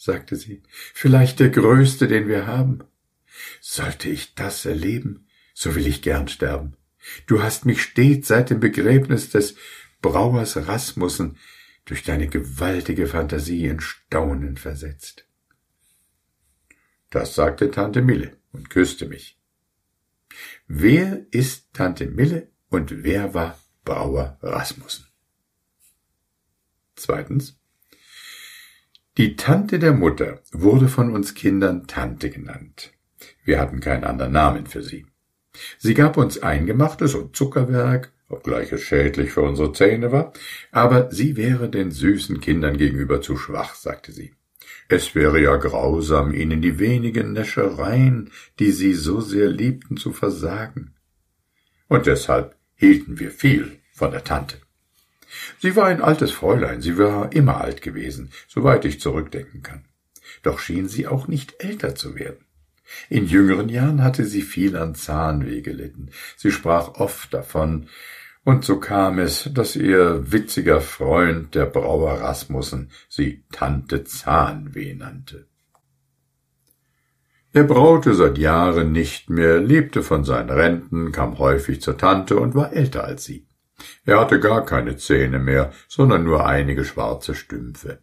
sagte sie, vielleicht der größte, den wir haben. Sollte ich das erleben, so will ich gern sterben. Du hast mich stets seit dem Begräbnis des Brauers Rasmussen durch deine gewaltige Fantasie in Staunen versetzt. Das sagte Tante Mille und küsste mich. Wer ist Tante Mille und wer war Brauer Rasmussen? Zweitens. Die Tante der Mutter wurde von uns Kindern Tante genannt. Wir hatten keinen anderen Namen für sie. Sie gab uns Eingemachtes und Zuckerwerk, obgleich es schädlich für unsere Zähne war, aber sie wäre den süßen Kindern gegenüber zu schwach, sagte sie. Es wäre ja grausam, ihnen die wenigen Näschereien, die sie so sehr liebten, zu versagen. Und deshalb hielten wir viel von der Tante. Sie war ein altes Fräulein, sie war immer alt gewesen, soweit ich zurückdenken kann. Doch schien sie auch nicht älter zu werden. In jüngeren Jahren hatte sie viel an Zahnweh gelitten. Sie sprach oft davon, und so kam es, dass ihr witziger Freund, der Brauer Rasmussen, sie Tante Zahnweh nannte. Er braute seit Jahren nicht mehr, lebte von seinen Renten, kam häufig zur Tante und war älter als sie. Er hatte gar keine Zähne mehr, sondern nur einige schwarze Stümpfe.